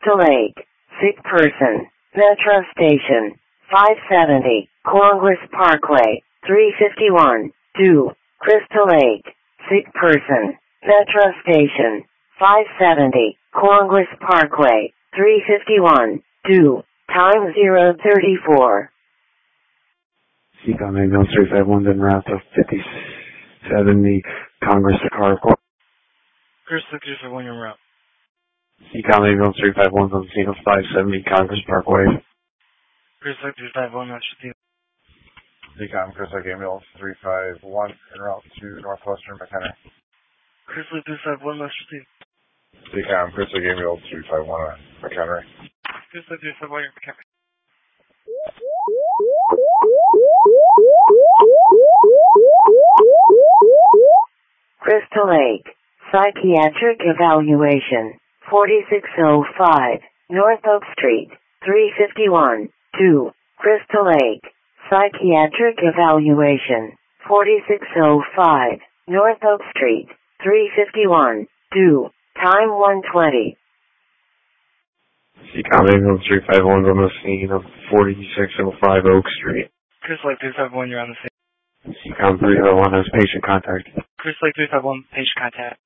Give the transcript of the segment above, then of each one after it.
Crystal Lake, sick person, Metro Station, 570, Congress Parkway, 351, 2, Crystal Lake, sick person, Metro Station, 570, Congress Parkway, 351, 2, time 034. Seacom ambulance 351 en route to 5070 Congress to Carport. Crystal 351 en route. Seacom ambulance 351 on the scene of 570 Congress Parkway. Crystal 351, that's your team. Seacom Crystal ambulance 351 en route to Northwestern McHenry. Crystal 351, that's your team. Seacom Crystal ambulance 351 on McHenry. Crystal 351, you're McHenry. Crystal Lake, psychiatric evaluation, 4605, North Oak Street, 351, 2, Crystal Lake, psychiatric evaluation, 4605, North Oak Street, 351, 2, time 120. Seacom ambulance 351 on the scene of 4605 Oak Street. Crystal Lake 351, you're on the scene. Seacom 351 has patient contact. Crystal Lake 351, patient contact.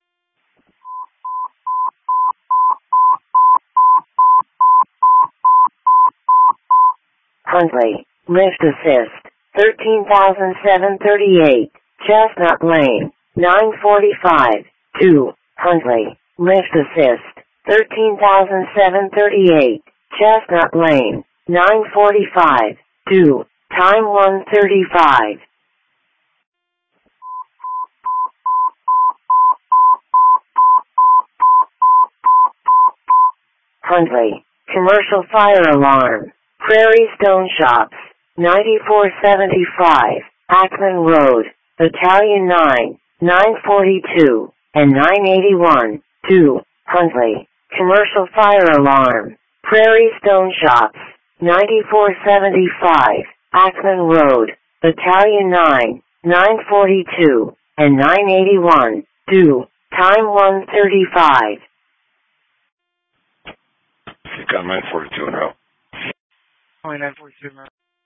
Huntley, lift assist, 13,738, Chestnut Lane, 945, 2, Huntley, lift assist, 13,738, Chestnut Lane, 945, 2, time 135. Huntley, commercial fire alarm, Prairie Stone Shops, 9475, Ackman Road, Battalion 9, 942, and 981, 2, Huntley, commercial fire alarm, Prairie Stone Shops, 9475, Ackman Road, Battalion 9, 942, and 981, 2, time 135. Seacom 942 en route. Only 942 en route.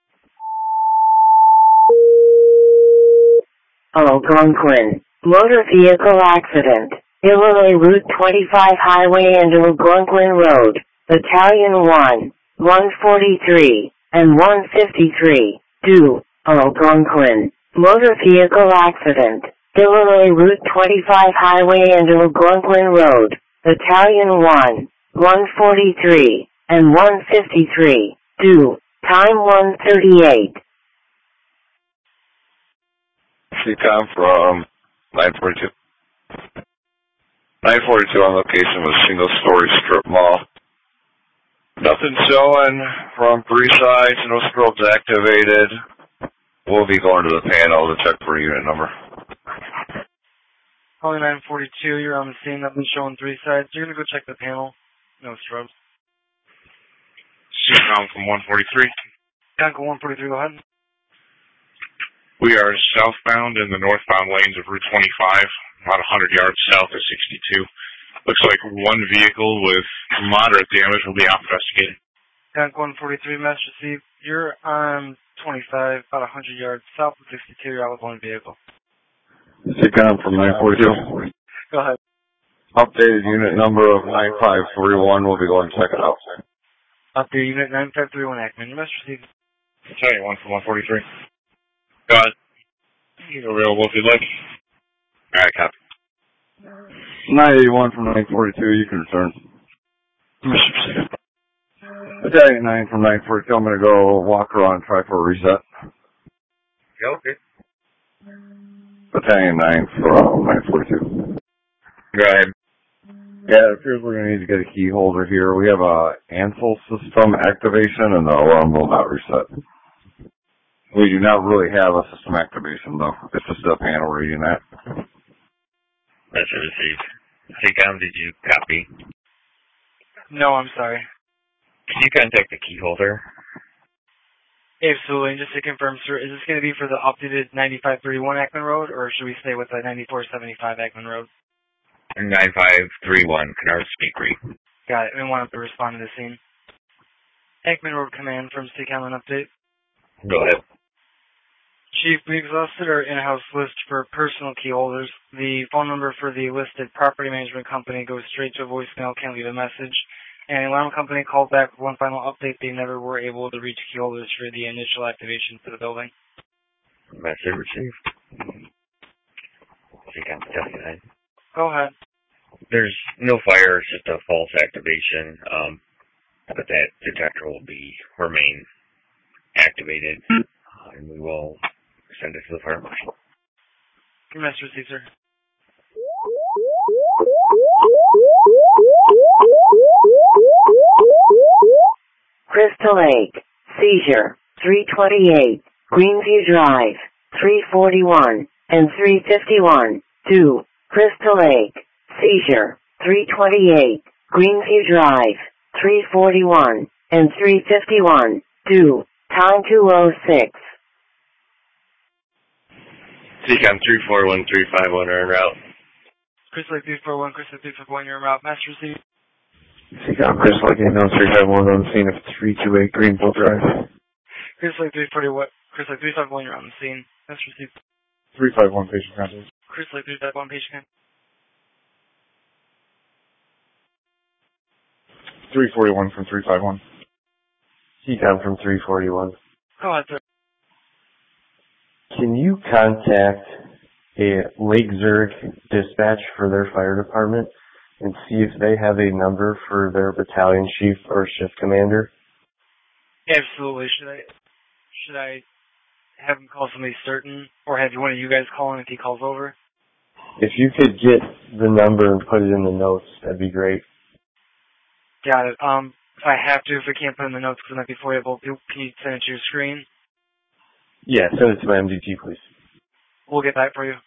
Algonquin, motor vehicle accident, Illinois Route 25 Highway and Algonquin Road, Battalion 1, 143, and 153, 2, Algonquin, motor vehicle accident, Illinois Route 25 Highway and Algonquin Road, Battalion 1, 143, and 153, 2, time 138. Seacom from 942. 942 on location with single-story strip mall. Nothing showing from 3 sides, no strobes activated. We'll be going to the panel to check for unit number. Only 942, you're on the scene, nothing showing 3 sides. You're going to go check the panel. No strobes. Seacom from 143. Conco 143, go ahead. We are southbound in the northbound lanes of Route 25, about 100 yards south of 62. Looks like one vehicle with moderate damage will be out investigated. Conco 143, message received. You're on 25, about 100 yards south of 62. You're out with one vehicle. Seacom from 942. Go ahead. Updated unit number of 9531. We'll be going to check it out. Updated unit 9531 Ackman. Your message received. Tell you, 1 from 143. Go ahead. You're available if you'd like. Alright, copy. 981 from 942. You can return. Battalion 9 from 942. I'm going to go walk around and try for a reset. Yeah, okay. Battalion 9 from 942. Go ahead. Yeah, it appears we're going to need to get a key holder here. We have a ANSEL system activation and the alarm will not reset. We do not really have a system activation though. It's just a panel reading that. That's received. Seacom, did you copy? No, I'm sorry. Can you contact the key holder? Absolutely. And just to confirm, sir, is this going to be for the updated 9531 Ackman Road, or should we stay with the 9475 Ackman Road? 9531, Canard Speakery. Got it. We want to respond to the scene. Aikman Road Command from CCAM, an update. Go ahead. Chief, we exhausted our in-house list for personal key holders. The phone number for the listed property management company goes straight to a voicemail, can't leave a message. And the alarm company called back with one final update. They never were able to reach key holders for the initial activation for the building. Message received. CCAM 10-9. Go ahead. There's no fire, it's just a false activation. But that detector will remain activated, and we will send it to the fire marshal. Message received, sir. Crystal Lake, seizure, 328, Greenview Drive, 341, and 351, 2, Crystal Lake, seizure, 328, Greenview Drive, 341, and 351, 2, time 2:06. CCAM 341351 are en route. Crystal Lake 341, Crystal Lake 351, you're en route. Message received. CCAM Crystal Lake 351 on the scene of 328 Greenville Drive. Crystal Lake 341, Crystal Lake 351, you're on the scene. Message received. 351 patient contact. Crystal Lake 351, patient contact. 341 from 351. CCAM from 341. Go ahead, sir. Can you contact a Lake Zurich dispatch for their fire department and see if they have a number for their battalion chief or shift commander? Absolutely. Should I have him call somebody certain, or have one of you guys call him if he calls over? If you could get the number and put it in the notes, that'd be great. Got it. If I have to, if I can't put it in the notes because I'm not before able to, can you send it to your screen? Yeah, send it to my MDT, please. We'll get that for you.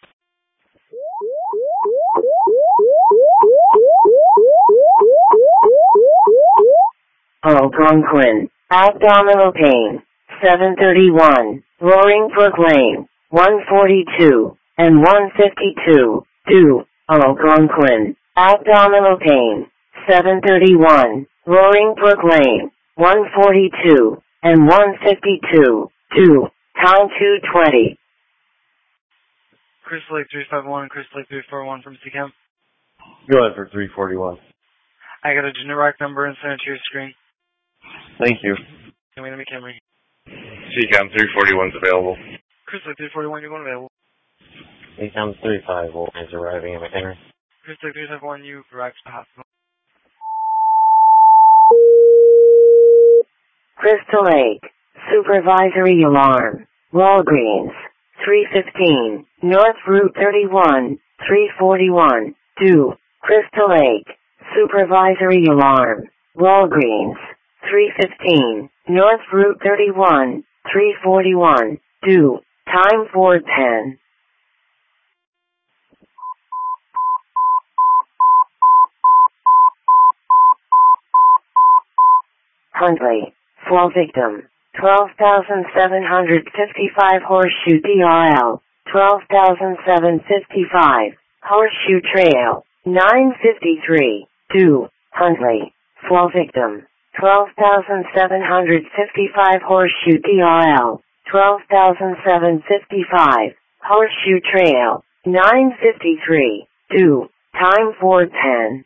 Algonquin, abdominal pain, 731, Roaring Brook Lane, 142, and 152, 2, Algonquin, abdominal pain, 731, Roaring Brook Lane, 142, and 152, 2, time 2:20. Crystal Lake 351 and Crystal Lake 341 from CCAM. Go ahead for 341. I got a generic number and send it to your screen. Thank you. Let me camera. CCAM 341's available. Crystal Lake 341, you're going available. CCAM 351 is arriving at McHenry. Crystal Lake 351, you arrived to the hospital. Crystal Lake, supervisory alarm, Walgreens, 315, North Route 31, 341, 2, Crystal Lake, supervisory alarm, Walgreens, 315, North Route 31, 341, 2, time 4:10. Huntley, fall victim, 12,755 Horseshoe DRL, 12,755, Horseshoe Trail, 953, 2, Huntley, fall victim, 12,755 Horseshoe DRL, 12,755, Horseshoe Trail, 953, 2, time 4:10.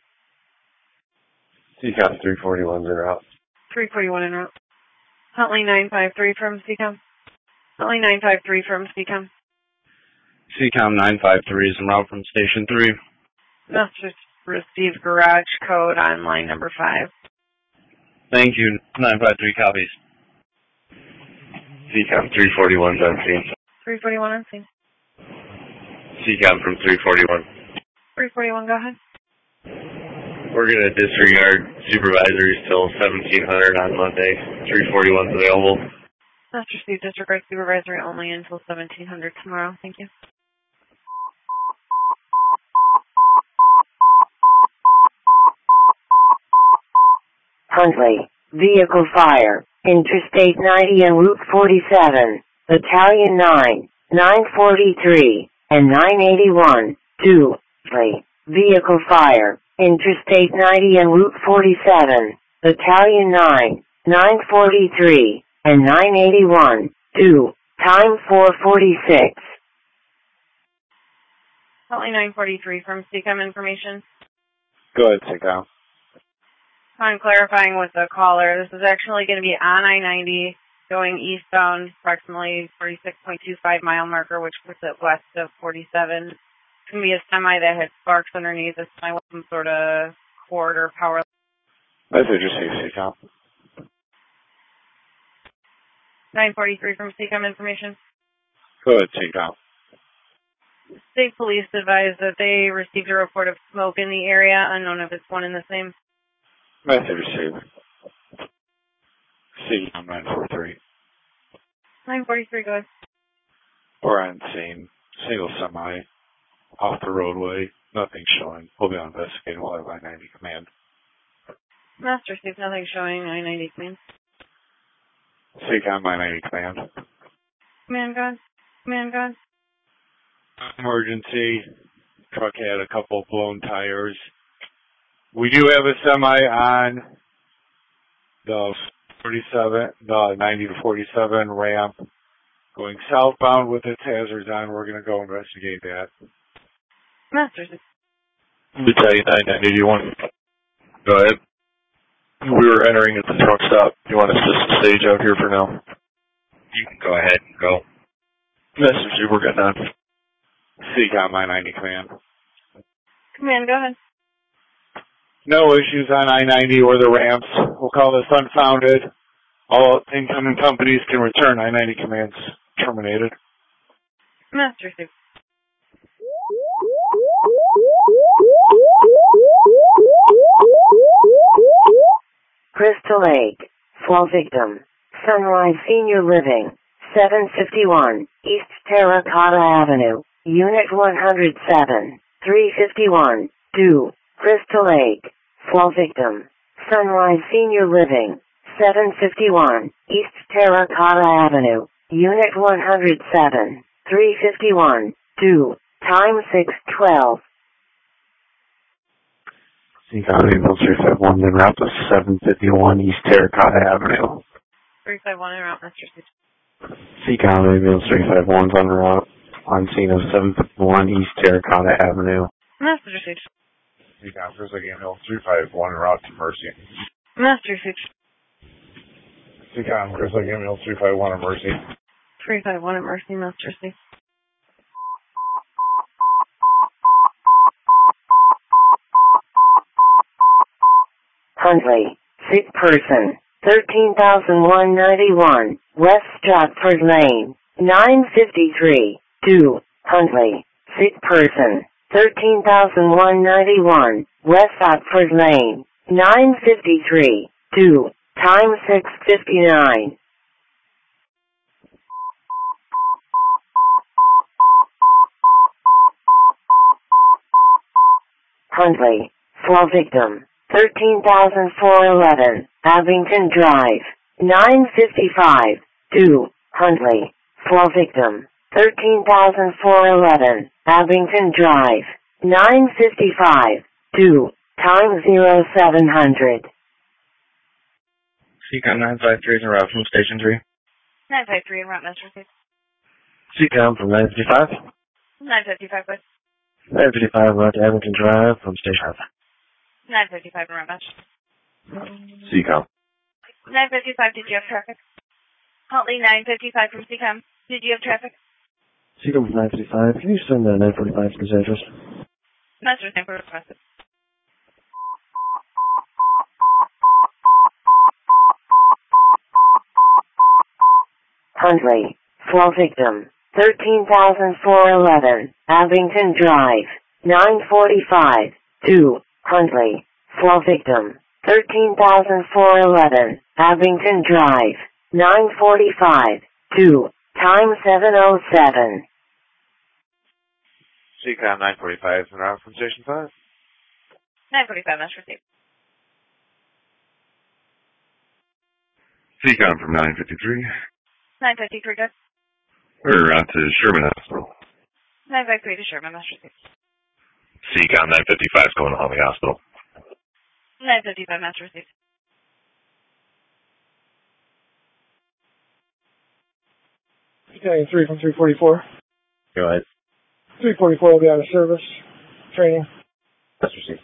CCAM 341's en route. 341 en route. Huntley 953 from CCAM. Huntley 953 from CCAM. CCAM 953 is en route from Station 3. Message received garage code on line number 5. Thank you. 953 copies. CCAM 341's on scene. 341 on scene. CCAM from 341. 341, go ahead. We're going to disregard supervisories till 1700 on Monday. 341's available. Message received disregard supervisory only until 1700 tomorrow. Thank you. Huntley, vehicle fire, Interstate 90 and Route 47, Battalion 9, 943, and 981, 2, Huntley, vehicle fire, Interstate 90 and Route 47, Battalion 9, 943, and 981, 2, time 446. Huntley 943 from CCOM information. Go ahead, CCOM. I'm clarifying with the caller. This is actually going to be on I-90 going eastbound, approximately 46.25 mile marker, which puts it west of 47. It's going to be a semi that had sparks underneath. It's semi with some sort of cord or power. Message received, CCOM. 943 from CCOM information. Go ahead, CCOM. State police advised that they received a report of smoke in the area, unknown if it's one and the same. Message received. CCOM 943. 943, go ahead. We're on scene. Single semi. Off the roadway. Nothing showing. We'll be on investigating. We'll have I-90 command. Master Chief, nothing showing. I-90 command. CCOM I-90 command. Command, go ahead. Command, go ahead. Emergency. Truck had a couple blown tires. We do have a semi on the 90 to 47 ramp going southbound with its hazards on. We're going to go investigate that. Master Chief. Battalion 991. Go ahead. We were entering at the truck stop. You want us to stage out here for now? You can go ahead. Go. Message you, we're getting on. CCOM I-90 command. Command, go ahead. No issues on I-90 or the ramps. We'll call this unfounded. All incoming companies can return. I-90 commands terminated. Master Chief. Crystal Lake, fall victim, Sunrise Senior Living, 751, East Terracotta Avenue, Unit 107, 351, 2, Crystal Lake, fall victim, Sunrise Senior Living, 751, East Terracotta Avenue, Unit 107, 351, 2, time 6:12. CCOM Ambulance 351 en route to 751 East Terracotta Avenue. 351 en route, Master Chief. CCOM Ambulance 351 is en route on scene of 751 East Terracotta Avenue. Master Chief. CCOM Grizzly Hill 351 en route to Mercy. Master Chief. CCOM Grizzly Hill 351 at Mercy. 351 at Mercy, Master Chief. Huntley, sick person, 13,191, West Stratford Lane, 953, 2, Huntley, sick person, 13,191, West Stratford Lane, 953, 2, time 6:59. Huntley, fall victim, 13,411, Abington Drive, 955, 2, Huntley, fall victim, 13,411, Abington Drive, 955, 2, time 0700. CCOM 953 is en route from Station 3. 953 en route, Master Chief. CCOM from 955. 955, please. 955 route to Abington Drive from Station 5. 955 en route, Master Chief. CCOM. 955, did you have traffic? Huntley 955 from CCOM. Did you have traffic? CCOM from 955. Can you send 945 to this address? Master Chief, requested. Huntley, fall victim, 13,411, Abington Drive, 945, 2, Huntley, fall victim, 13,411, Abington Drive, 945, 2, time 7:07. CCOM 945 en route from Station 5. 945, Master Chief. CCOM from 953. 953, good. We're out to Sherman Hospital. 953 to Sherman, Master Chief. CCOM 955 is going to Huntley Hospital. 955, master received. Battalion 3 from 344. Go ahead. 344 will be out of service. Training. That's received.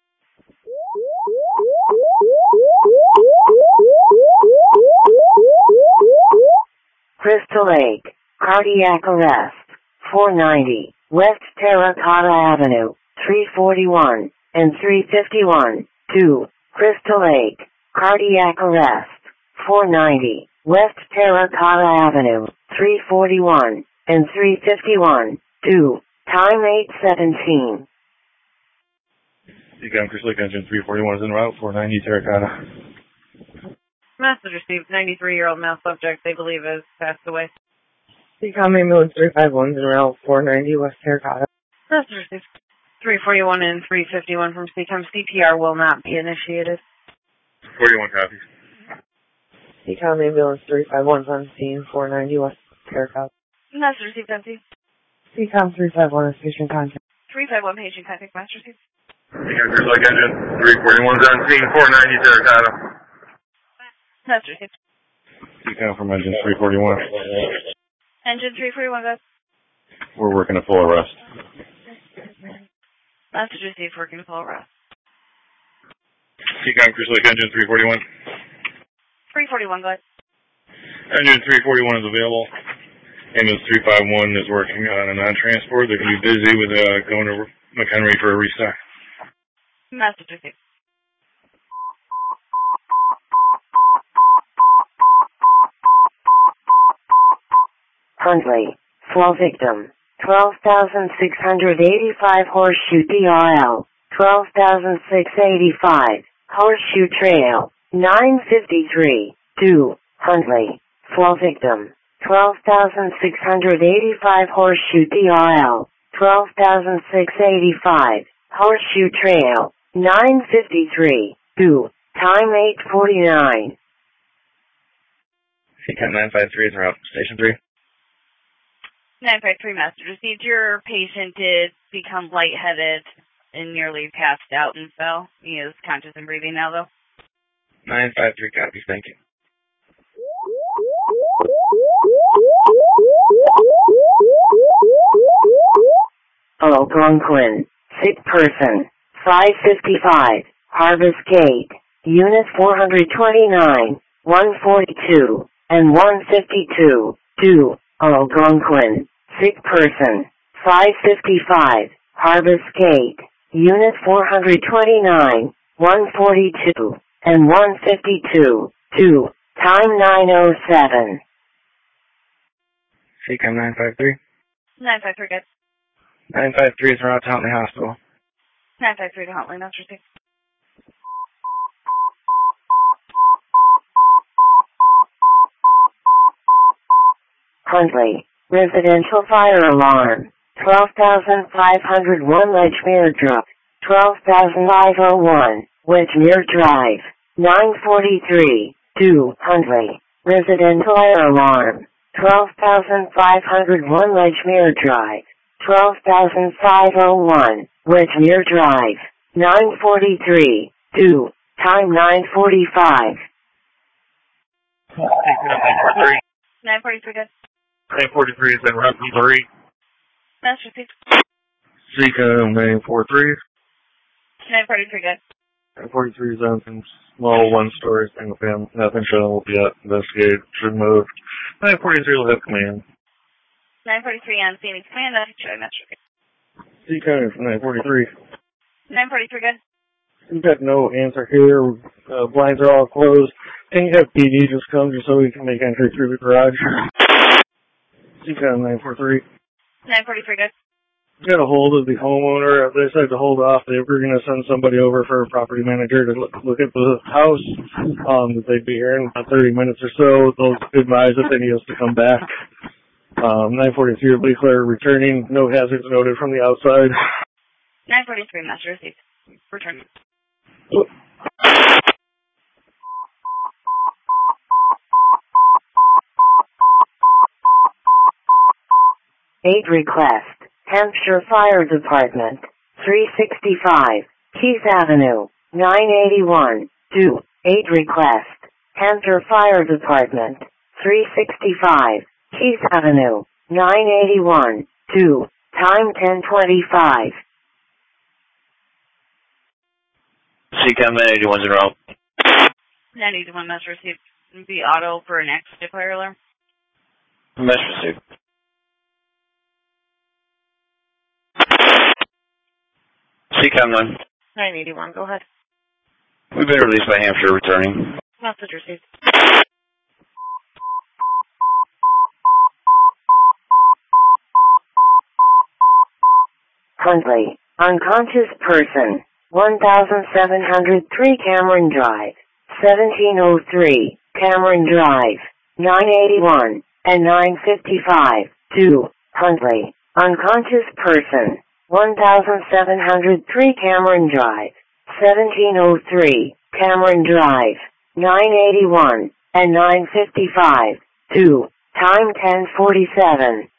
Crystal Lake, cardiac arrest, 490, West Terracotta Avenue, 341, and 351, 2, Crystal Lake, cardiac arrest, 490, West Terracotta Avenue, 341, and 351, 2, time 8:17. CCOM Crystal Lake Engine 341 is en route, 490 Terracotta. Message received. 93-year-old male subject they believe has passed away. CCOM ambulance 351 is en route 490 West Terracotta. Message received. 341 and 351 from CCOM. CPR will not be initiated. 41 copies. CCOM ambulance 351 on scene 490 West Terracotta. Message received. Empty. CCOM 351 is patient contact. 351 patient contact. Message received. CCOM Crystal Lake Engine 341 is on scene, 490 Terracotta. Message received. CCOM from Engine 341. Engine 341, guys. We're working a full arrest. Message received. Working full arrest. CCOM Crystal Lake Engine 341. 341, guys. Engine 341 is available. Ambulance 351 is working on a non-transport. They're going to be busy with going to McHenry for a restock. Message received. Huntley, flow victim, 12,685 Horseshoe DRL, 12,685, Horseshoe Trail, 953, 2, Huntley, flow victim, 12,685 Horseshoe DRL, 12,685, Horseshoe Trail, 953, 2, time 8:49. CCOM 953 is en route. Station 3. 953 message received. Your patient did become lightheaded and nearly passed out and fell. He is conscious and breathing now, though. 953 copies. Thank you. Algonquin, sick person, 555, Harvest Gate, Unit 429, 142, and 152, 2, Algonquin, sick person, 555, Harvest Gate, Unit 429, 142, and 152, 2, time 9:07. CCOM 953. 953, guys. 953 is en route to Huntley Hospital. 953 to Huntley, message received. Huntley, residential fire alarm, 12,501 Ledgmere Drive, 12,501 Wedgmere Drive, 943, 2, Huntley, residential fire alarm, 12,501 Ledgmere Drive, 12,501 Wedgmere Drive, 943, 2, time 9:45. 943, guys. 943 is en route to 3. Message received. CCOM 943. 943, guys. 943 is on some small one-story single family. Nothing shown will be investigated. Should move. 943 will have command. 943 on Phoenix command. Message received. CCOM 943. 943, guys. We've got no answer here. Blinds are all closed. Can you have PD just come just so we can make entry through the garage? CCOM 943. 943, guys. Got a hold of the homeowner. They said to hold off. They were going to send somebody over for a property manager to look at the house. That they'd be here in about 30 minutes or so. They'll advise if they need us to come back. 943 will be clear returning. No hazards noted from the outside. 943, message received. Return. Aid request, Hampshire Fire Department, 365, Keith Avenue, 981, 2, 8 request, Hampshire Fire Department, 365, Keith Avenue, 981, 2, time 10:25. CCOM 981's en route. 981 mess received. The auto for an accident fire alarm. Mess received. CCOM 9. 981, go ahead. We've been released by Hampshire returning. Message received. Huntley, unconscious person, 1703 Cameron Drive, 1703 Cameron Drive, 981 and 955, 2, Huntley, unconscious person, 1703 Cameron Drive, 1703 Cameron Drive, 981 and 955, 2, time 10:47.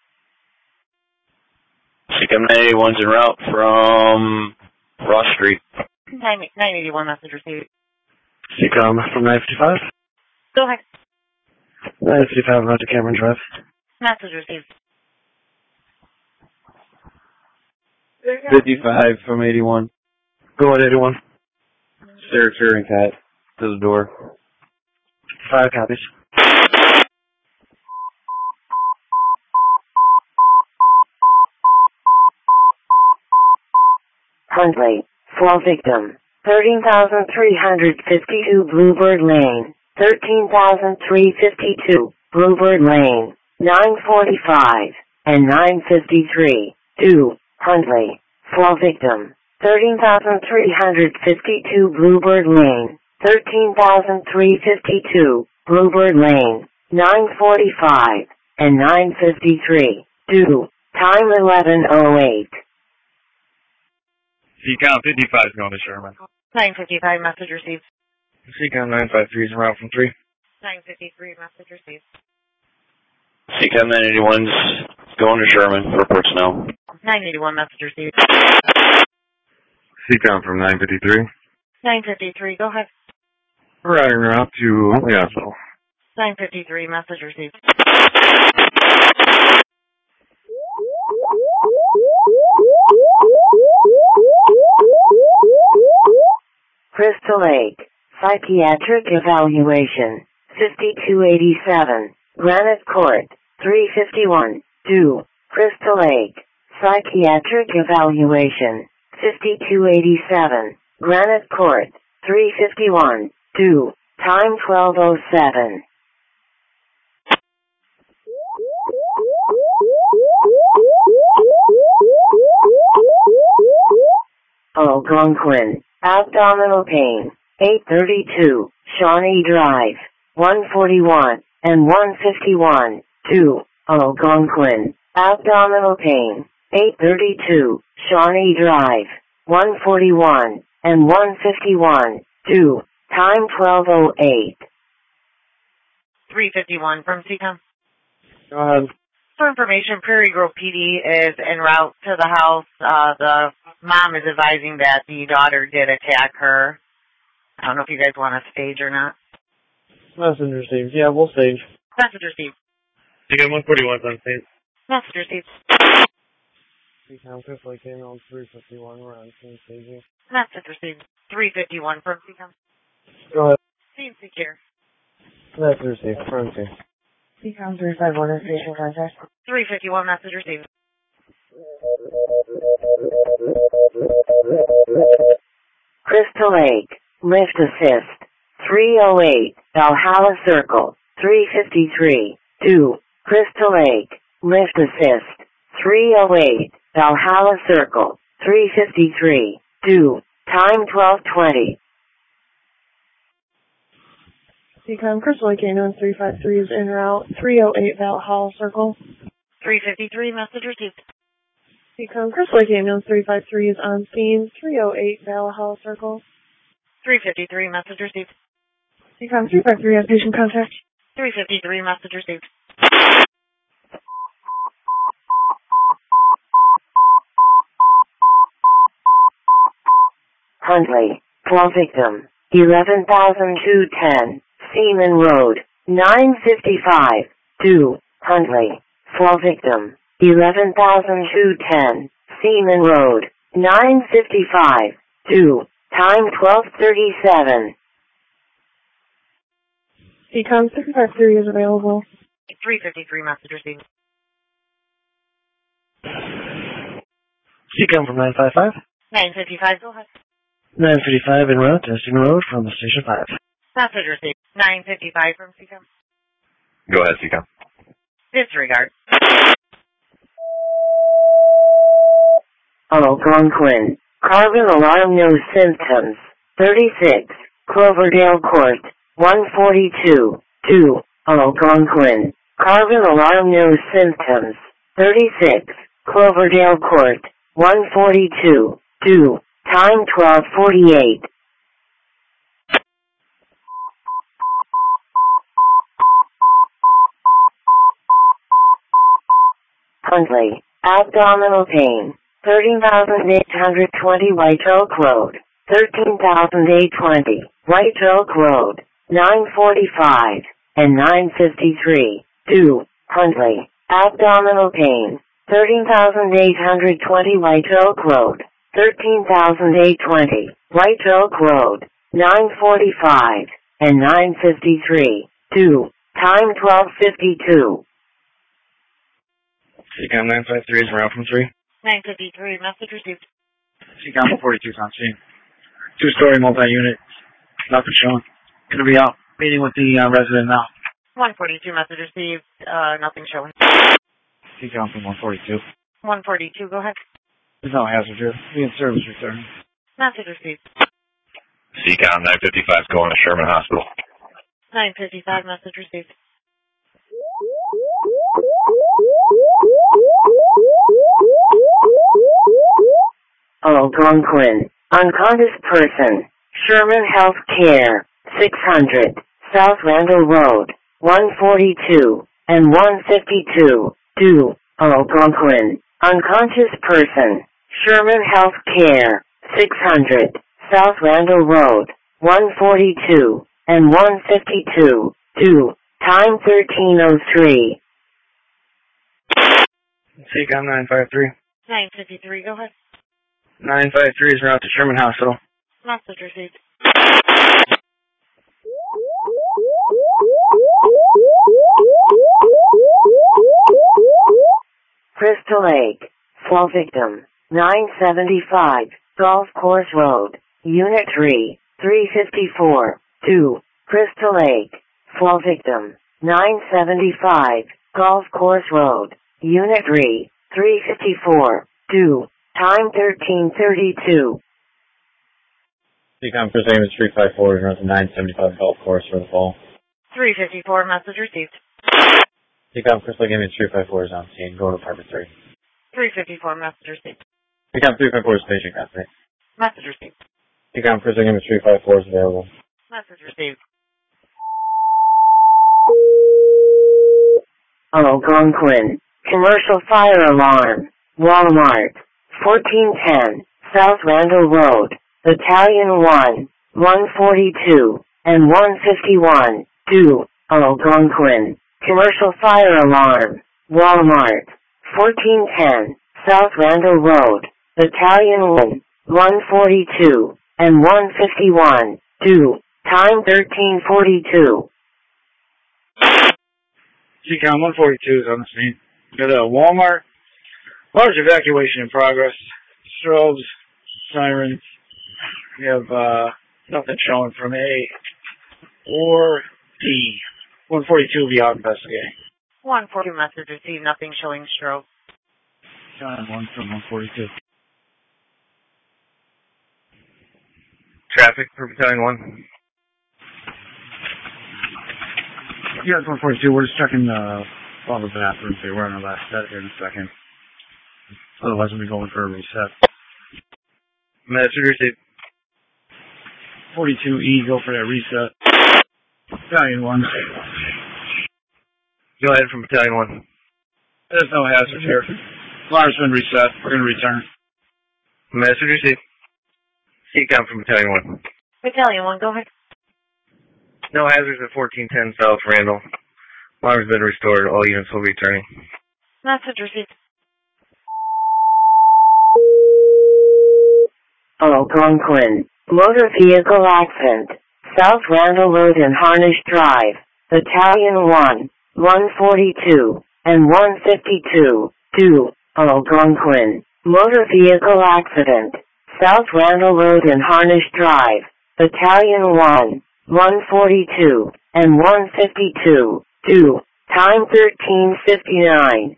CCOM 981's en route from Ross Street. 981 message received. CCOM from 955. Go ahead. 955 out to Cameron Drive. Message received. 55 from 81. Go ahead, 81. Sarah Turing Cat to the door. 5 copies. Huntley, fall victim, 13,352 Bluebird Lane, 13,352 Bluebird Lane, 945 and 953, 2, Huntley, fall victim, 13,352 Bluebird Lane, 13,352 Bluebird Lane, 945 and 953, 2, time 11:08. CCOM 55 is going to Sherman. 955 message received. CCOM 953 is en route from 3. 953 message received. CCOM 981's going to Sherman for personnel. 981 message received. CCOM from 953. 953, go ahead. Routing route to Huntley Hospital. 953 message received. Crystal Lake, psychiatric evaluation, 5287, Granite Court, 351, 2, Crystal Lake, psychiatric evaluation, 5287, Granite Court, 351, 2, time 12:07. Algonquin, abdominal pain, 832, Shawnee Drive, 141 and 151, 2, Algonquin, abdominal pain, 832, Shawnee Drive, 141 and 151, 2, time 12:08. 351 from CCOM. Go ahead. For information, Prairie Grove PD is en route to the house. The mom is advising that the daughter did attack her. I don't know if you guys want to stage or not. Message received. Yeah, we'll stage. Message received. CCOM 141 on scene. Message received. CCOM Crystal came on 351. We're on scene staging. Message received. 351 from CCOM. Go ahead. Scene secure. Message received. Front scene. CCOM 351 is station contact. 351 message received. Crystal Lake, lift assist, 308, Valhalla Circle, 353, 2, Crystal Lake, lift assist, 308, Valhalla Circle, 353, 2, time 12:20. CCOM Crystal Lake Canyon 353 is en route, 308 Valhalla Circle. 353 message received. CCOM Crystal Lake Canyon 353 is on scene, 308 Valhalla Circle. 353 message received. CCOM 353 has patient contact. 353 message received. Huntley. Fall victim. 11,210. Seaman Road. 955. 2. Huntley. Fall victim. 11,210. Seaman Road. 955. 2. Time 12:37. Econ 653 is available. 353 message received. Seacom from 955. 955, go ahead. 955 en route to Seaman Road from Station 5. Message received. 955 from CCOM. Go ahead, Seacom. Disregard. Algonquin. Carbon alarm no symptoms. 36. Cloverdale Court. 142. 2. Algonquin. Carbon alarm no symptoms. 36. Cloverdale Court. 142. 2. Time 12:48. Huntley. Abdominal pain. 13,820 White Oak Road. 13,820 White Oak Road. 945 and 953. 2. Huntley. Abdominal pain. 13,820 White Oak Road. 13,820 White Oak Road. 945 and 953. 2. Time 12:52. Seacom 953 is around from 3. 953, message received. Seacom 42 is on scene. 2-story multi-unit. Nothing showing. Gonna be out meeting with the resident now. 142, message received. Nothing showing. Seacom from 142. 142, go ahead. There's no hazard here. Be in service return. Message received. Seacom 955 going to Sherman Hospital. 955, message received. Algonquin. Unconscious person. Sherman Health Care. 600. South Randall Road. 142 and 152. 2. Algonquin. Unconscious person. Sherman Health Care. 600. South Randall Road. 142 and 152. 2. Time 13:03. Seacom 953. 953, go ahead. 953 is route to Sherman Hospital. Message received. Crystal Lake. Fall victim. 975. Golf Course Road. Unit 3. 354. 2. Crystal Lake. Fall victim. 975. Golf Course Road. Unit 3. 354. 2. Time 13:32. Seacom Chris Amos 354 is around to 975 Golf Course for the fall. 354, message received. Seacom Chris Amos 354 is on scene, going to apartment 3. 354, message received. Seacom 354 is station captain. Message received. Seacom Chris Amos 354 is available. Message received. Algonquin. Commercial fire alarm. Walmart. 1410 South Randall Road. Battalion 1. 142 and 151. 2. Algonquin. Commercial fire alarm. Walmart. 1410 South Randall Road. Battalion 1. 142 and 151. 2. Time 13:42. Seacom 142 is on the scene. Got a Walmart. Large evacuation in progress. Strobes, sirens. We have nothing showing from A or D. 142 will be out investigating. 142, message received. Nothing showing stroke. John 1 from 142. Traffic for Battalion 1. Yeah, it's 142. We're just checking all the bathrooms. We're on our last set here in a second. Otherwise, we'll be going for a reset. Message received. 42E, go for that reset. Battalion 1. Go ahead from Battalion 1. There's no hazard here. Alarm's been reset. We're going to return. Message received. CCOM from Battalion 1. Battalion 1, go ahead. No hazards at 1410 South Randall. Alarm's been restored. All units will be returning. Message received. Algonquin. Motor vehicle accident. South Randall Road and Harnish Drive. Battalion 1, 142, and 152. 2. Algonquin. Motor vehicle accident. South Randall Road and Harnish Drive. Battalion 1, 142, and 152. 2. Time 13:59.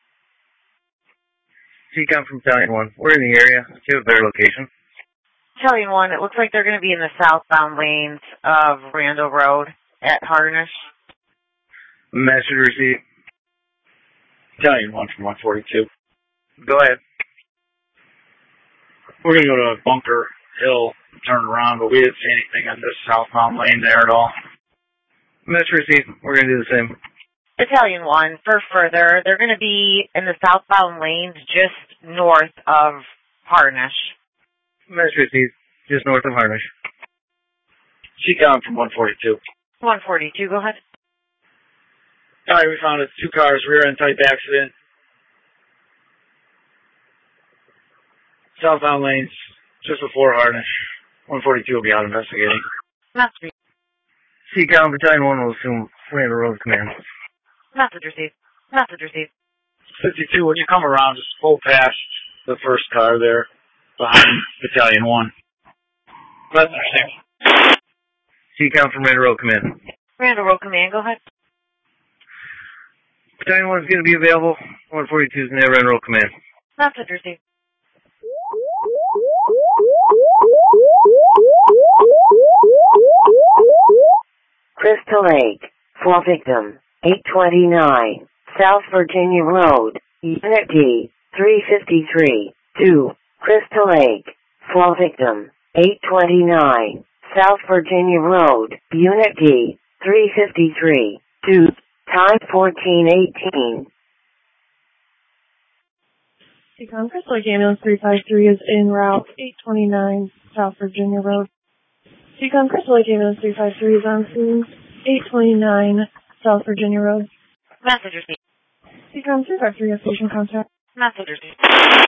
CCOM from Battalion 1. We're in the area. Do you have their location? Battalion 1, it looks like they're going to be in the southbound lanes of Randall Road at Harnish. Message received. Battalion 1 from 142. Go ahead. We're going to go to Bunker Hill and turn around, but we didn't see anything on this southbound lane there at all. Message received. We're going to do the same. Battalion 1, for further, they're going to be in the southbound lanes just north of Harnish. Message received. Just north of Harnish. CCOM from 142. 142, go ahead. All right, we found it. 2 cars, rear-end type accident. Southbound lanes, just before Harnish. 142 will be out investigating. Message. CCOM Battalion 1 will assume Randall Road Command. Message received. Message received. 52, when you come around, just pull past the first car there, behind Battalion 1. Message received. CCOM from Randall Road Command. Randall Road Command, go ahead. Battalion 1 is going to be available. 142 is near Randall Road Command. Message received. Crystal Lake. Fall victim. 829. South Virginia Road. Unit D. 353. 2. Crystal Lake. Fall victim. 829. South Virginia Road. Unit D. 353. 2. Time 14:18. CCOM Crystal Lake Ambulance 353 is en route 829 South Virginia Road. CCOM Crystal Lake Ambulance 353 is on scene 829 South Virginia Road. Message received. CCOM 353 has station contact. Message received.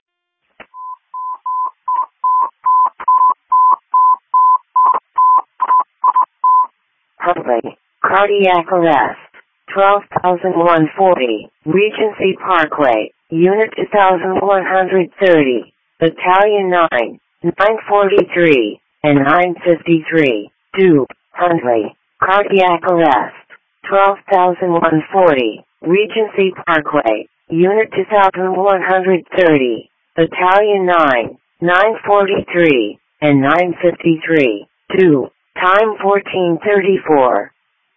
Huntley. Cardiac arrest. 12,140. Regency Parkway. Unit 2,130. Battalion 9. 943 and 953. 2. Huntley. Cardiac arrest. 12,140. Regency Parkway. Unit 2,130. Battalion 9. 943 and 953. 2. Time 14:34.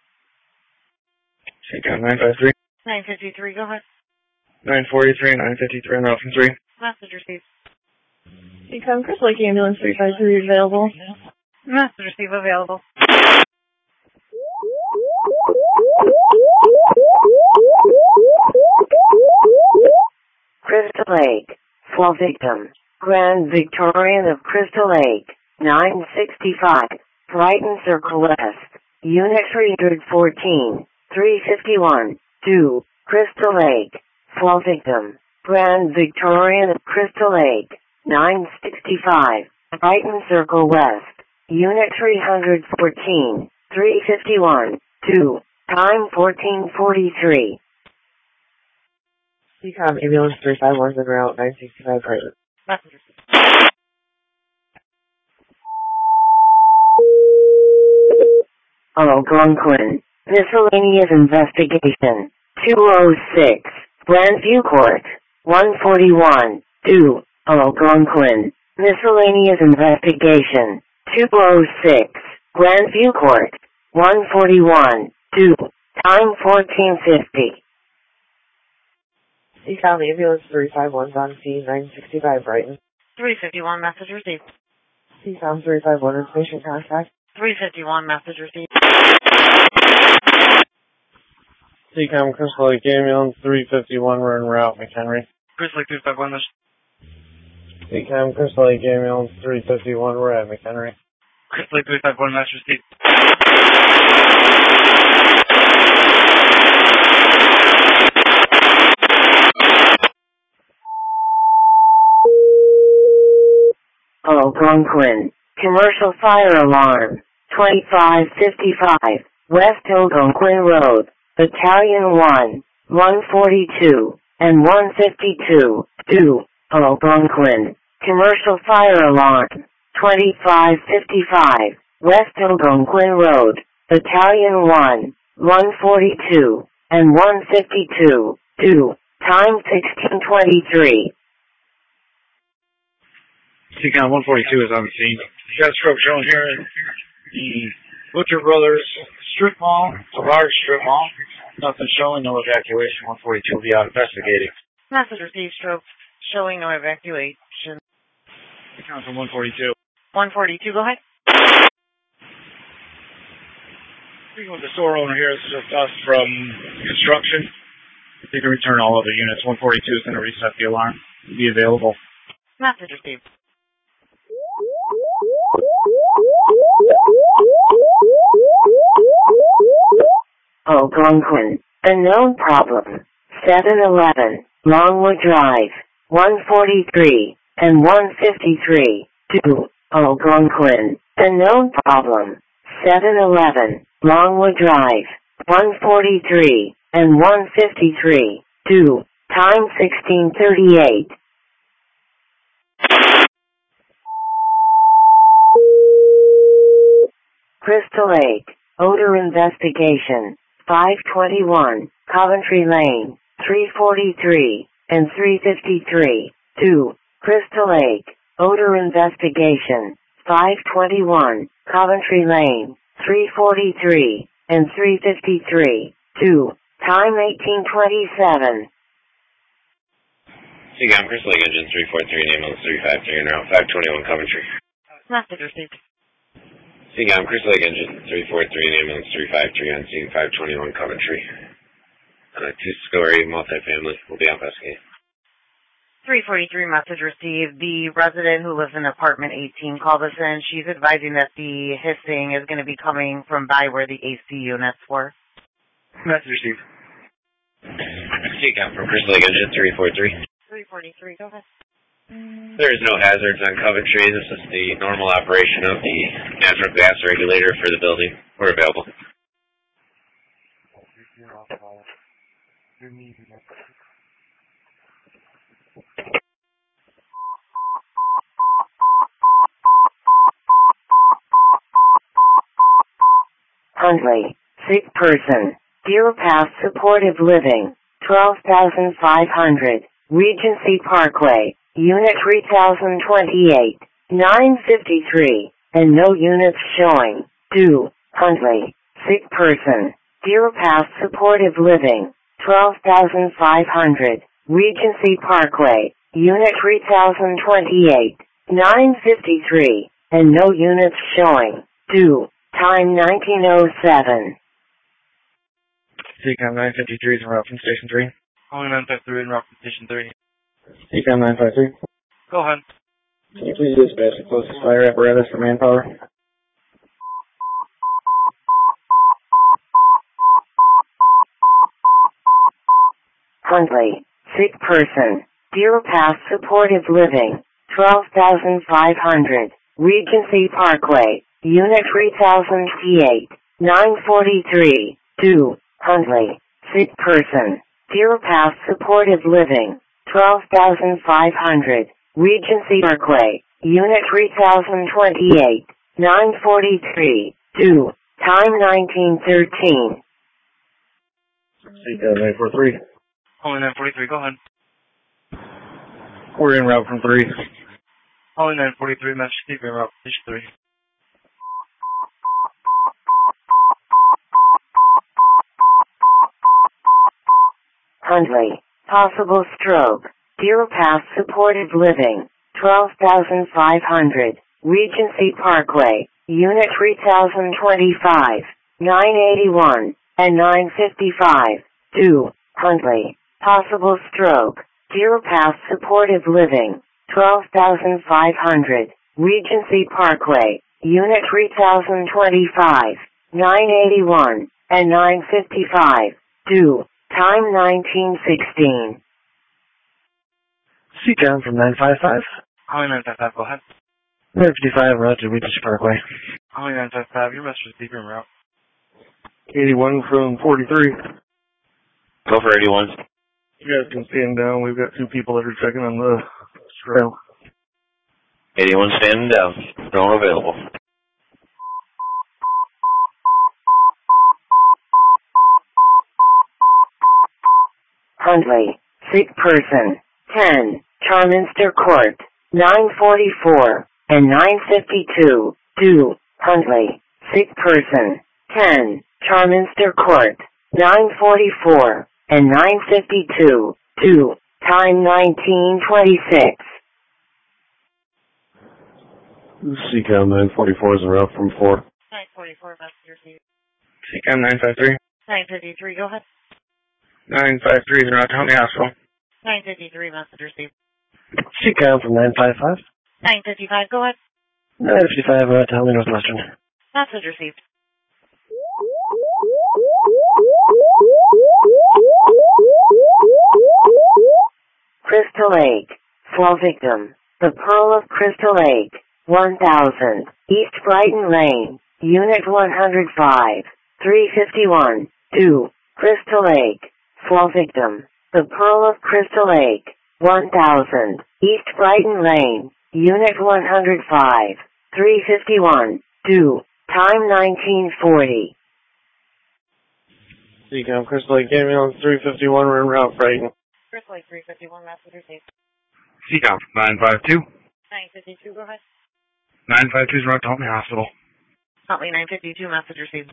CCOM 953. 953, go ahead. 943, 953, and Alpha 3. Message received. CCOM Crystal Lake Ambulance 353 is available. Message received, available. Crystal Lake. Fall victim. Grand Victorian of Crystal Lake. 965. Brighton Circle West. Unit 314. 351. 2. Crystal Lake. Fall victim. Grand Victorian of Crystal Lake. 965. Brighton Circle West. Unit 314. 351. 2. Time 14:43. CCOM Ambulance 351 is en route 965 Brighton. Message received. Algonquin. Miscellaneous investigation. 206. Grandview Court. 141. 2. Algonquin. Miscellaneous investigation. 206. Grandview Court. 141. 2. Time 14:50. CCOM Ambulance 351 is on scene 965 Brighton. 351, message received. CCOM 351 information contact. 351, message received. CCOM Crystal Lake Ambulance 351, we're en route, McHenry. Crystal Lake 351, CCOM Crystal Lake ambulance 351, we're at McHenry. Crystal Lake 351, Master Steve. Algonquin. Commercial fire alarm. 2555. West Algonquin Road. Battalion 1, 142, and 152. 2. Algonquin. Commercial fire alarm. 2555. West Algonquin Road. Battalion 1, 142, and 152. 2. Time 1623. CCOM 142 is on the scene. Got a stroke shown here at the Butcher Brothers strip mall. It's a large strip mall. Nothing showing, no evacuation. 142 will be out investigating. Message received, stroke showing no evacuation. CCOM from 142. 142, go ahead. Speaking with the store owner here, it's just us from construction. You can return all other units. 142 is going to reset the alarm. Be available. Message received. Algonquin. Unknown problem. 711. Longwood Drive. 143 and 153. 2. Algonquin. Unknown problem. 711. Longwood Drive. 143 and 153. 2. Time 1638. Crystal Lake. Odor investigation. 521. Coventry Lane. 343 and 353. 2. Crystal Lake. Odor investigation. 521. Coventry Lane. 343 and 353. 2. Time 1827. CCOM Crystal Lake Engine 343, ambulance 353 en route 521 Coventry. Message received. CCOM Crystal Lake Engine 343, ambulance 353 on scene 521 Coventry. Two-story multifamily will be investigated. 343 message received. The resident who lives in apartment 18 called us in. She's advising that the hissing is going to be coming from by where the AC units were. Message received. CCOM from Crystal Lake Engine 343. 343, go ahead. There is no hazards on Coventry. This is the normal operation of the natural gas regulator for the building. We're available. Huntley. Sick person. Deer Path Supportive Living. 12,500. Regency Parkway. Unit 3028. 953. And no units showing. 2. Huntley. Sick person. Deer Path Supportive Living. 12,500. Regency Parkway. Unit 3028. 953. And no units showing. 2. Time 1907. CCOM 953 is en route from Station 3. Calling 953 en route from Station 3. CCOM 953. Go ahead. Can you please dispatch the closest fire apparatus for manpower? Huntley. Sick person. Deer Path Supportive Living. 12,500. Regency Parkway. Unit 3008. 943. 2. Huntley. Sick person. Deer Path Supportive Living. 12,500. Regency Parkway. Unit 3028. 943. 2. Time 1913. CCOM 943. Calling 943, go ahead. We're en route from 3. Calling 943, Master Steve en route from Station 3. Huntley. Possible stroke. Deer Path Supportive Living. 12,500. Regency Parkway. Unit 3025. 981. And 955. 2. Huntley. Possible stroke. Deer Path Supportive Living. 12,500, Regency Parkway, Unit 3025, 981, and 955, due, time 1916. C-Town from 955. Holly 955, go ahead. 955 route to Regency Parkway. Holly 955, your message is deeper en route. 81 from 43. Go for 81. You guys can stand down. We've got 2 people that are checking on the trail. 81 standing down. Drone available. Huntley, sick person, 10, Charminster Court, 944, and 952, due, Huntley, sick person, 10, Charminster Court, 944, and 952, due, time 1926. CCOM 944 is en route from 4. 944, messenger received. CCOM 953. 953, go ahead. 953 is en route to Huntley Hospital. 953, messenger received. C-Town from 955. 955, go ahead. 955 route to Huntley Northwestern. Message received. Crystal Lake, fall victim, the Pearl of Crystal Lake, 1000, East Brighton Lane, Unit 105, 351, due, Crystal Lake, fall victim, the Pearl of Crystal Lake, 1000, East Brighton Lane, Unit 105, 351, due, time 1940. C-Town, Crystal Lake Ambulance 351, we're en route, Brighton. Crystal Lake 351, message received. CCOM 952. 952, go ahead. 952 is en route to Huntley Hospital. Huntley 952, message received.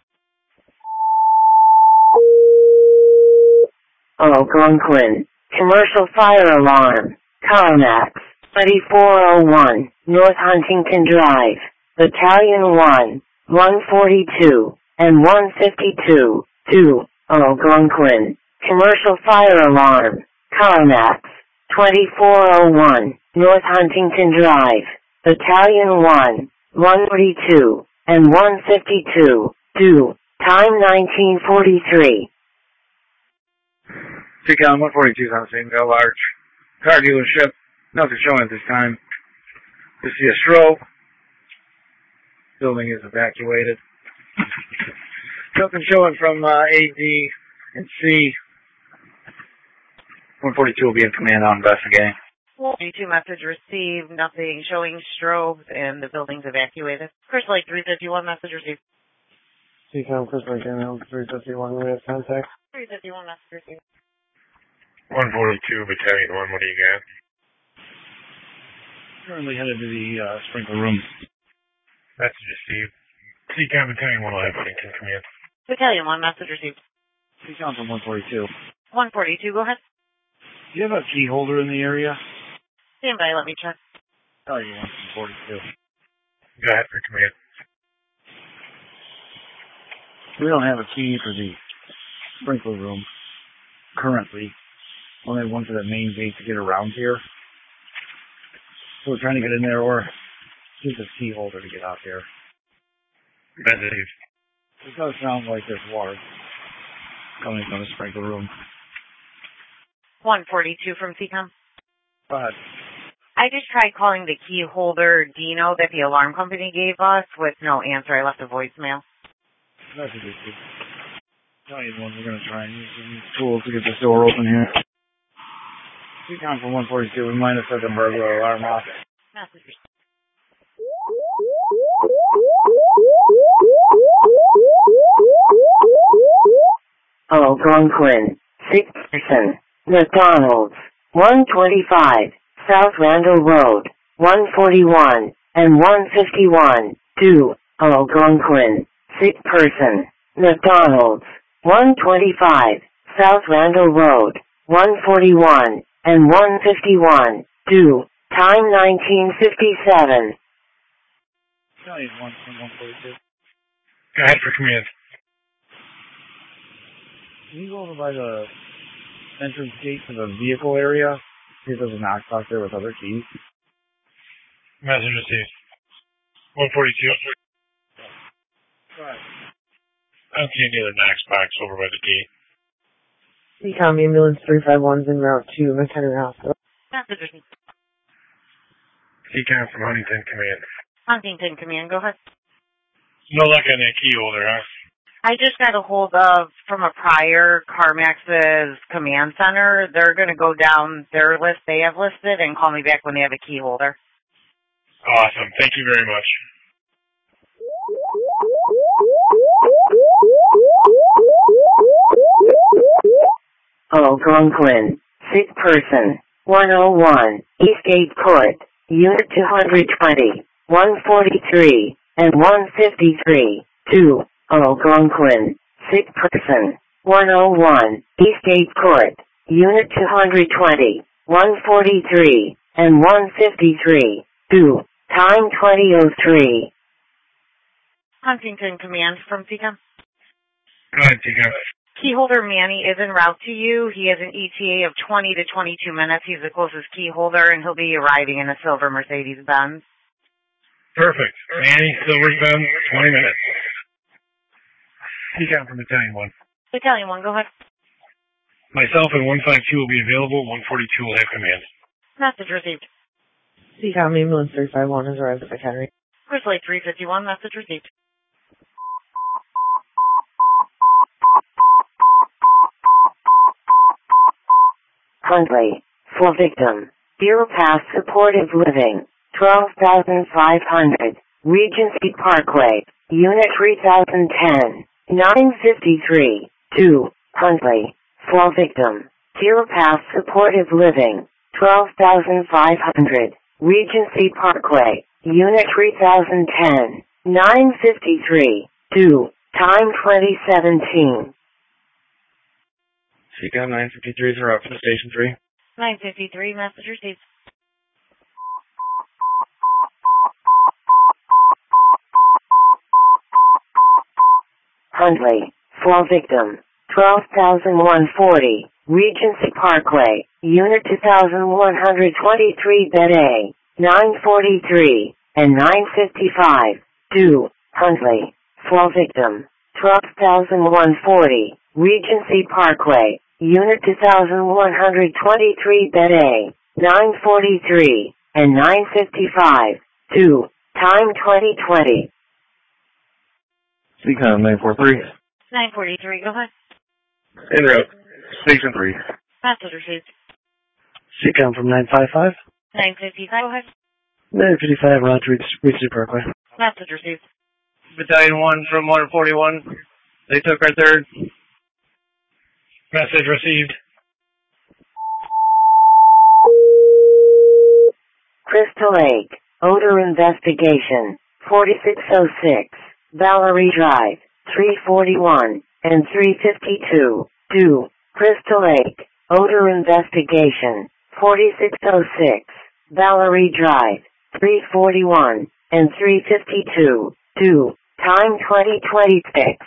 Algonquin, commercial fire alarm, CarMax, 3401, North Huntington Drive, Battalion 1, 142, and 152, due, Algonquin, commercial fire alarm, CarMax, 2401, North Huntington Drive, Battalion 1, 142, and 152, due, time 1943. CCOM 142 is on the scene. Got a large car dealership. Nothing showing at this time. You see a strobe. Building is evacuated. Nothing showing from AD and C. 142 will be in command on investigating. 142 message received. Nothing showing strobes and the building's evacuated. Crystal Lake 351 message received. C-Town, Crystal Lake Ambulance 351, we have contact. 351 message received. 142, Battalion 1, what do you got? Currently headed to the sprinkler room. Message received. CCOM Battalion 1 will have Huntington command. Battalion 1 message received. CCOM from 142. 142, go ahead. Do you have a key holder in the area? Stand by, let me check. Battalion 1 from 42. Go ahead for command. We don't have a key for the sprinkler room currently. Only one for the main gate to get around here. So we're trying to get in there or use a key holder to get out here. Message. It does sound like there's water coming from the sprinkler room. 142 from CCOM. Go ahead. I just tried calling the key holder Dino that the alarm company gave us with no answer. I left a voicemail. Message received. Battalion 1, we're going to try and use some tools to get this door open here. CCOM from 142, we might have set the burglar alarm off. Message received. Algonquin, sick person, McDonald's, 125, South Randall Road, 141, and 151, due, Algonquin, sick person, McDonald's, 125, South Randall Road, 141, and 151, due, time 1957. Battalion 1 from 142. Go ahead for command. Can you go over by the entrance gate to the vehicle area? See if there's a knock box there with other keys. Message received. 142. I don't see any other Knox box over by the gate. Seacom ambulance 351 is en route to McHenry Hospital. Message received. Seacom from Huntington Command. Huntington Command, go ahead. No luck on that key holder, huh? I just got a hold of from a prior CarMax's command center. They're going to go down their list they have listed and call me back when they have a key holder. Awesome. Thank you very much. Algonquin, sick person, 101, Eastgate Court, Unit 220, 143, and 153, 2, Algonquin, sick person, 101, Eastgate Court, Unit 220, 143, and 153, 2, time 20:03. Huntington Command from Seacom. Go ahead, Seacom. Keyholder Manny is en route to you. He has an ETA of 20 to 22 minutes. He's the closest keyholder, and he'll be arriving in a silver Mercedes-Benz. Perfect. Manny, silver Benz, 20 minutes. Seacom from Battalion 1. Battalion 1, go ahead. Myself and 152 will be available. 142 will have command. Message received. Seacom ambulance 351 has arrived at McHenry. Grizzly 351, message received. Huntley, for victim, Deer Pass Supportive Living, 12,500, Regency Parkway, Unit 3010, 953, 2, Huntley, for victim, Deer Pass Supportive Living, 12,500, Regency Parkway, Unit 3010, 953, 2, time 2017. Seacom 953 is en route for Station 3. 953, message received. Huntley, for victim, 12,140, Regency Parkway, Unit 2,123, Bed A, 943, and 955, 2, Huntley, for victim, 12,140, Regency Parkway, Unit 2,123, Bed A, 943, and 955, 2, time 2020. Seacom 943. 943, go ahead. En route. Station 3. Message received. Seacom from 955. 955, go ahead. 955, route to Regency Parkway. Message received. Battalion 1 from 141. They took our third. Message received. Crystal Lake, odor investigation, 4606, Valerie Drive, 341, and 352, 2, Crystal Lake, odor investigation, 4606, Valerie Drive, 341, and 352, 2, time 2026.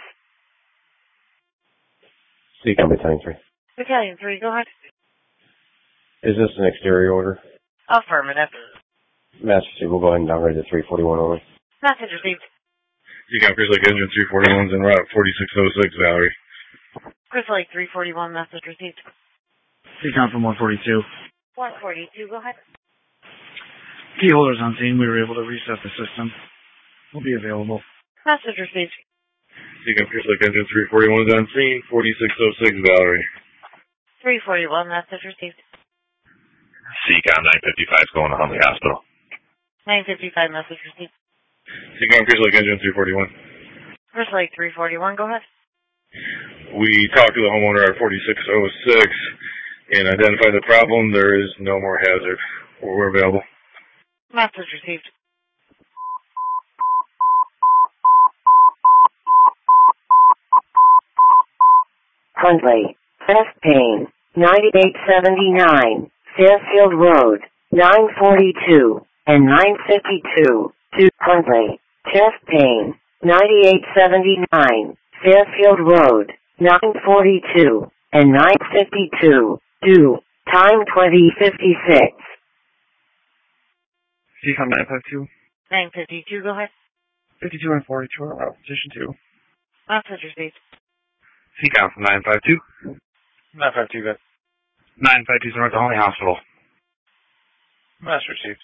Seacom Battalion 3. Battalion 3, go ahead. Is this an exterior order? Affirmative. Master 2, we'll go ahead and downgrade to 341 only. Message received. Seacom Chris Lake Engine 341's en route, 4606 Valerie. Chris Lake 341, message received. Seacom from 142. 142, go ahead. Key holders on scene. We were able to reset the system. Will be available. Message received. Seacom Chris Lake Engine 341's on scene, 4606 Valerie. 341, message received. Seacom 955 is going to Huntley Hospital. 955, message received. Seacom Chris Lake Engine 341. Chris Lake 341, go ahead. We talked to the homeowner at 4606 and identified the problem. There is no more hazard. We're available. Message received. Huntley, chest pain, 9879, Fairfield Road, 942, and 952, 2, Huntley, chest pain, 9879, Fairfield Road, 942, and 952, 2, time 2056. CCOM 952. 952, go ahead. 52 and 42 are route position 2. Message received. CCOM from 952. 952, good. 952 is North Holly Hospital. Message received.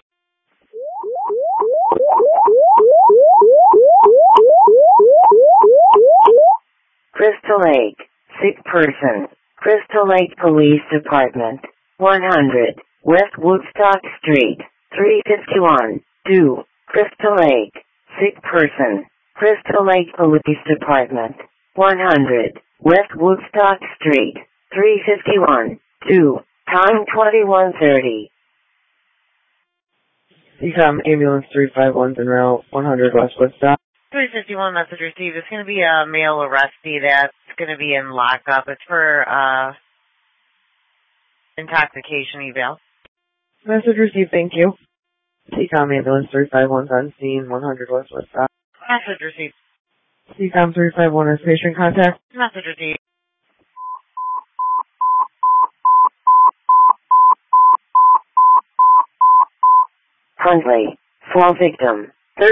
Crystal Lake, sick person. Crystal Lake Police Department, 100, West Woodstock Street, 351, due, Crystal Lake, sick person. Crystal Lake Police Department, 100, West Woodstock Street, 351, due, time 21:30. CCOM ambulance 351's en route 100 West Woodstock. 351 message received. It's going to be a male arrestee that's going to be in lockup. It's for intoxication eval. Message received, thank you. CCOM ambulance 351's on scene 100 West Woodstock. Message received. CCOM 351 has patient contact. Message received. Huntley, fall victim,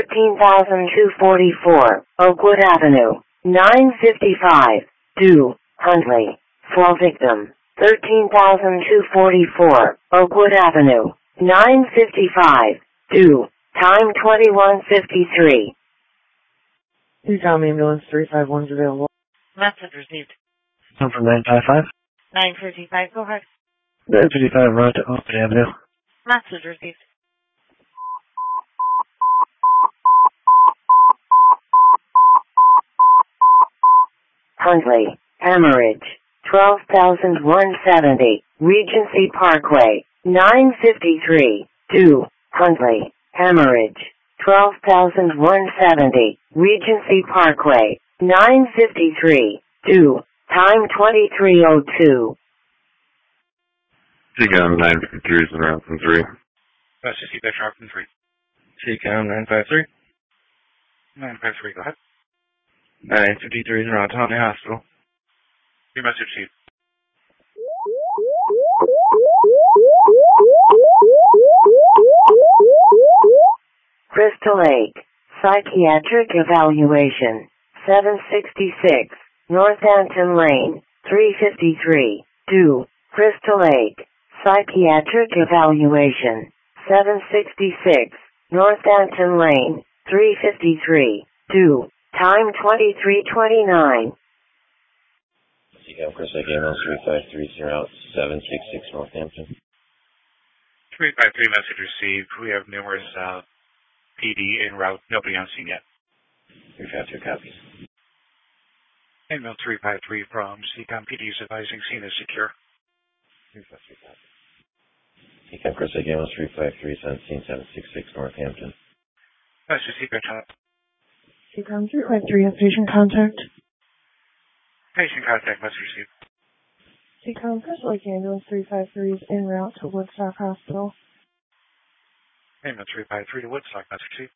13,244, Oakwood Avenue, 955, due, Huntley, fall victim, 13,244, Oakwood Avenue, 955, due, time 21:53. CCOM ambulance 351's available. Message received. I'm from 955. 955, go ahead. 955 route to Oakwood Avenue. Message received. Huntley, hemorrhage, 12,170, Regency Parkway, 953, due, Huntley, hemorrhage, 12,170, Regency Parkway, 953, due, time 23:02. CCOM 953 is en route from 3. Let's just keep that sharp from 3. CCOM 953. 953, go ahead. 953 is en route to Huntley Hospital. Your message received. Crystal Lake, psychiatric evaluation, 766, Northampton Lane, 353, due, Crystal Lake, psychiatric evaluation, 766, Northampton Lane, 353, due, time 23:29. CCOM Crystal Lake ambulance 353's en route 766 Northampton. 353 message received. We have numerous PD en route. Nobody on scene yet. 352 copies. Ambulance 353 from CCOM PD is advising scene is secure. 353 copies. CCOM Crystal Lake ambulance 353 is on scene 766 Northampton. Message received. CCOM 353 has patient contact. Patient contact message received. CCOM Crystal Lake ambulance 353 is en route to Woodstock Hospital. Ambulance 353 to Woodstock message received.